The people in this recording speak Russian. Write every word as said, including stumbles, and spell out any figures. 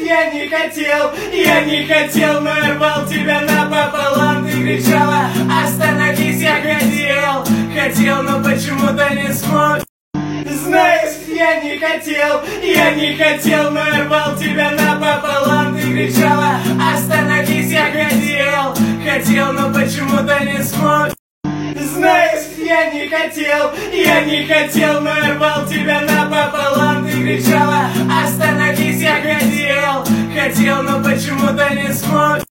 я не хотел, я не хотел, но я рвал тебя напополам. Ты кричала, остановись, я хотел, хотел, но почему-то не смог. Знаешь, я не хотел, я не хотел, но я рвал тебя напополам. Ты кричала, остановись, я хотел, хотел, но почему-то не смог. Знаешь, я не хотел, я не хотел, но я рвал тебя напополам. Ты кричала, остановись, я хотел, хотел, но почему-то не смог.